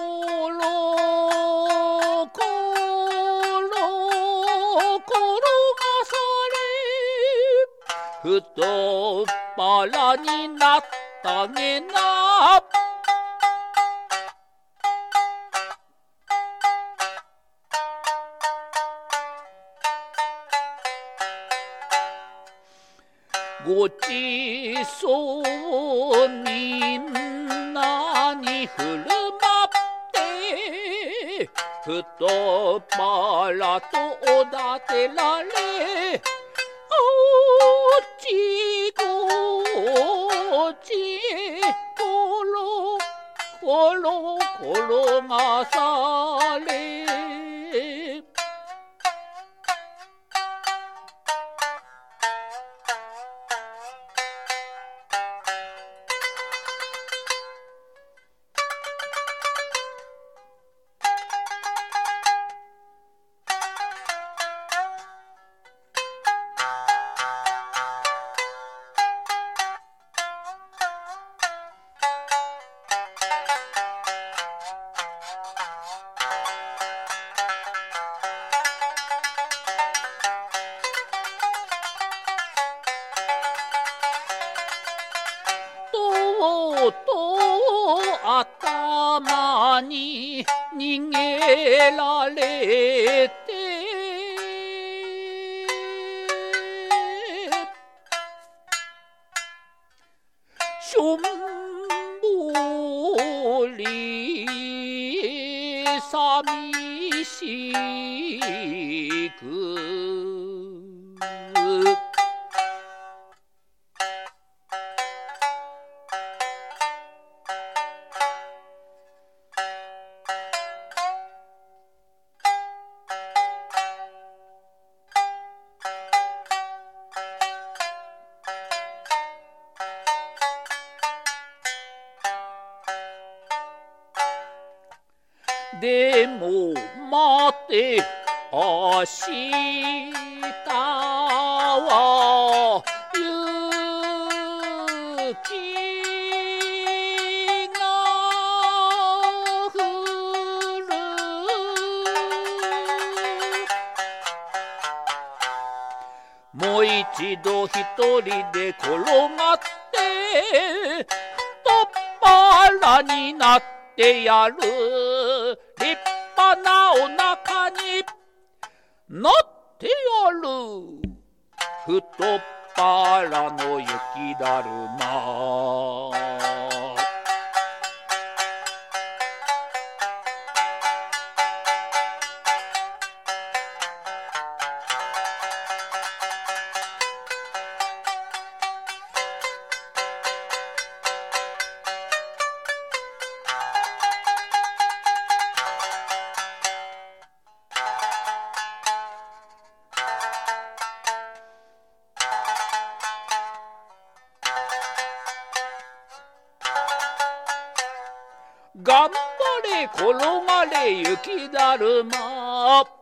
コロコロがされ太っ腹になったげな。ごちそうみんなに振る舞って太っ腹とおだてられ、あっちこっちコロコロ転がされ、とうとう頭に逃げられて、しょんぼり寂しくでも待て、明日は雪が降る。もう一度一人で転がって太っ腹になってやる。立派なお腹になってやる。太っ腹の雪だるま。頑張れ転がれ雪だるま。